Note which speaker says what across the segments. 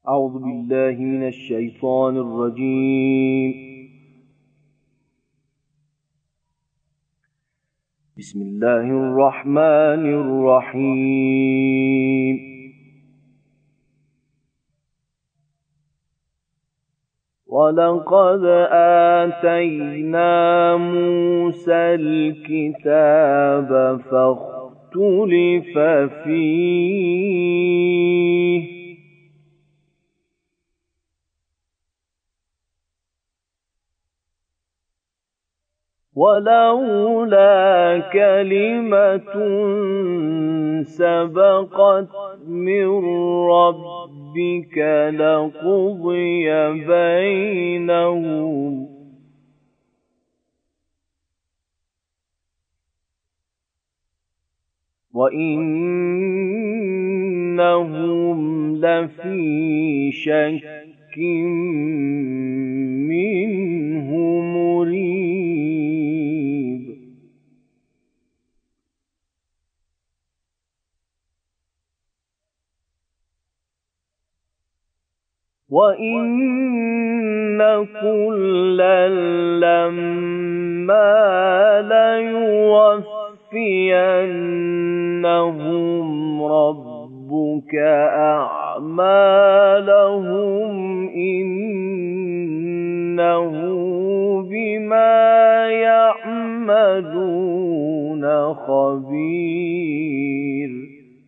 Speaker 1: أعوذ بالله من الشيطان الرجيم. بسم الله الرحمن الرحيم. ولقد آتينا موسى الكتاب فاختلف فيه ولولا كلمة سبقت من ربك لقضي بينهم وإنهم لفي شك منه مريب. وَإِنَّ كُلًّا لَّمَّا لَيُوَفِّيَنَّهُمْ رَبُّكَ أَعْمَالَهُمْ إِنَّهُ بِمَا يَعْمَلُونَ خَبِيرٌ.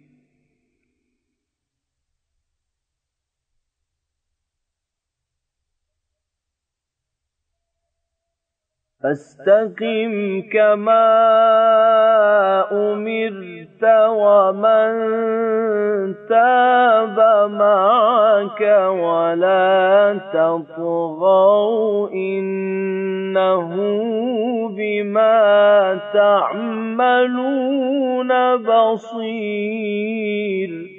Speaker 1: فاستقم كما أمرت ومن تاب معك ولا تطغوا إنه بما تعملون بصير.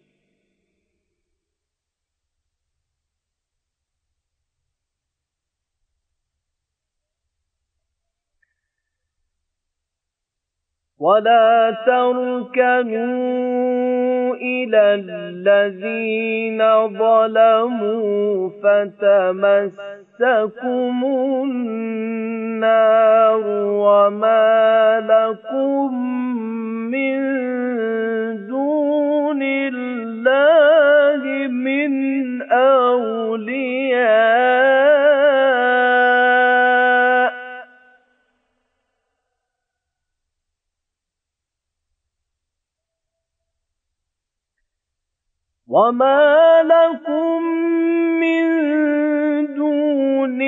Speaker 1: ولا تركنوا إلى الذين ظلموا فتمسكم النار وما لكم من دون الله من أولياء وما لكم من دون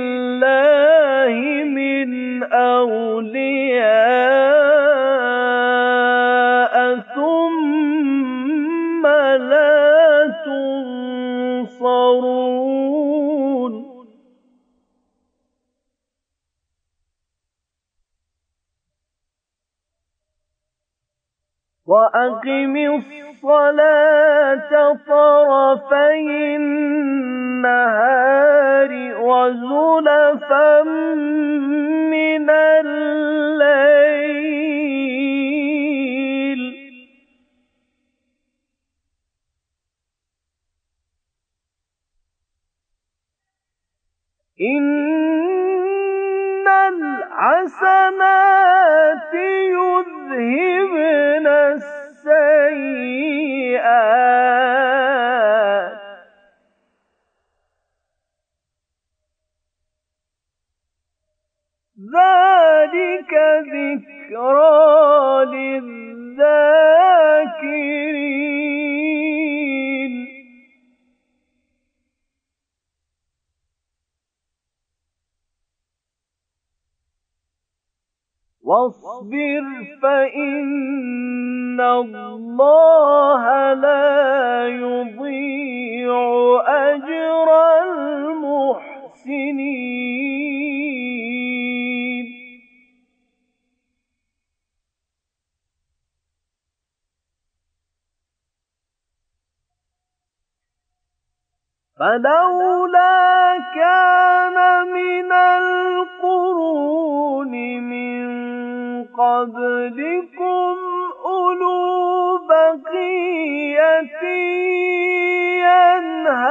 Speaker 1: الله من أولياء ثم لا تنصرون. وأقم الصلاة طرفي النهار وزلفا من الليل إن الحسنات يذهبن السيئات ذلك ذكرى للذاكرين. واصبر فإن الله لا يضيع أجر المحسنين. فلولا كان من القرون من قبلكم أولو بقية ينهون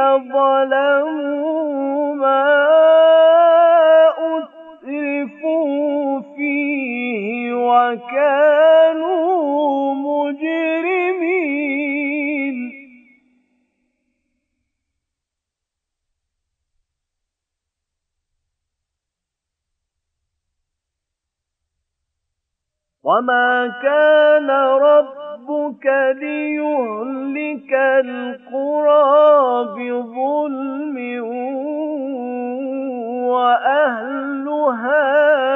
Speaker 1: ظلموا ما أترفوا فيه وكانوا مجرمين وما كان ربك ليهلك القرى بظلم وأهلها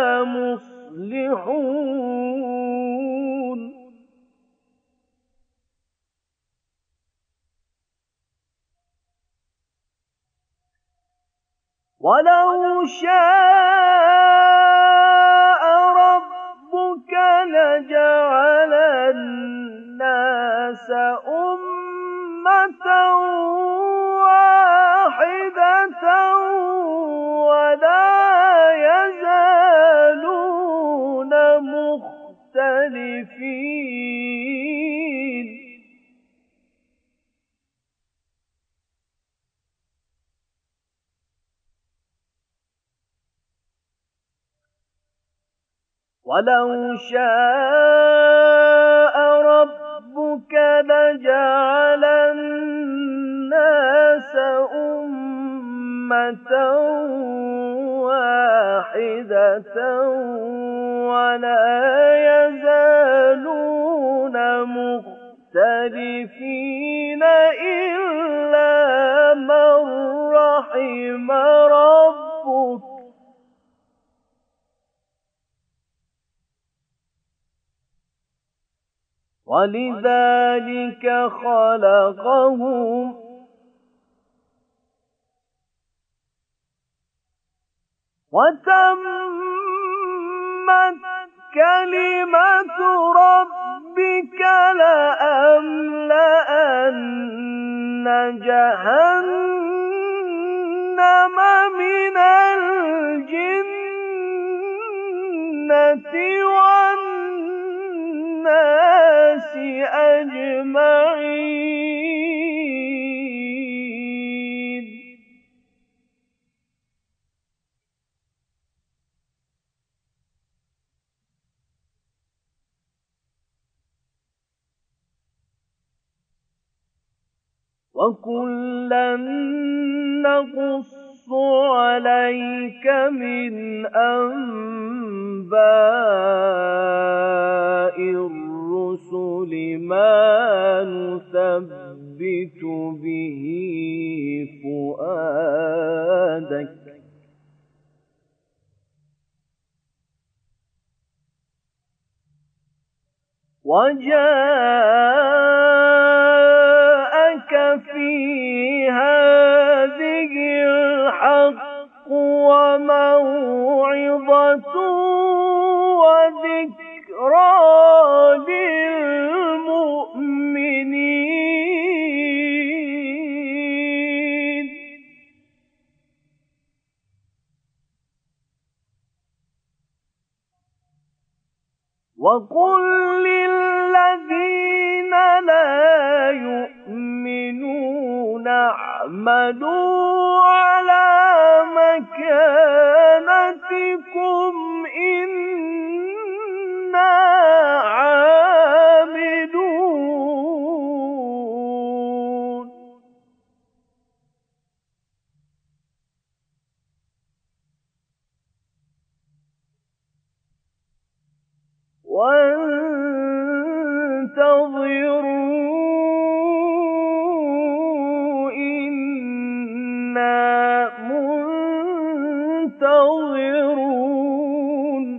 Speaker 1: مصلحون ولو شاء ربك لجعل الناس أمة واحدة ولا يزالون مختلفين ولو شاء ربك لجعل الناس أمة واحدة ولا يزالون مختلفين إلا من رحم ربك ولذلك خلقهم وتمت كلمة ربك لأملأن جهنم من الجنة والناس أجمعين وكلا نقص عليك من أنباء الرسل ما نثبت به فؤادك وجاءك في هذه الحق وموعظة وذكرى للمؤمنين وقل للذين لا يؤمنون اعملوا على مكانتكم إنا عاملون وانتظروا إنا منتظرون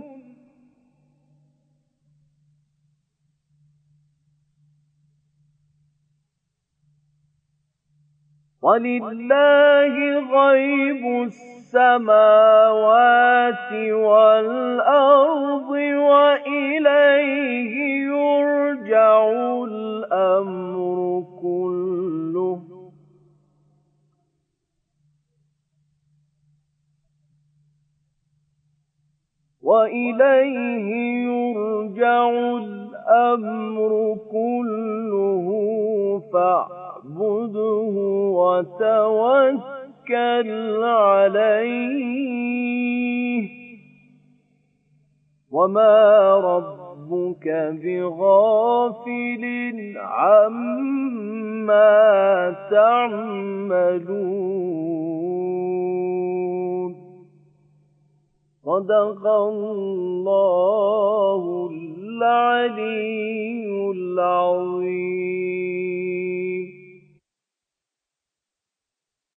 Speaker 1: ولله غيب السماوات والأرض وإليه يرجع الأمر كله وإليه يرجع الأمر كله فاعبده فاعبده وتوكل عليه وما ربك بغافل عما تعملون. صدق الله العلي العظيم.